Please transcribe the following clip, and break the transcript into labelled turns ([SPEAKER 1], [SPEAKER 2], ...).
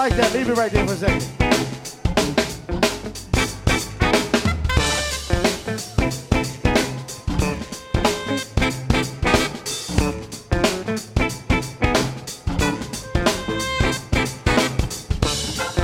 [SPEAKER 1] like that. Leave it right there for a second.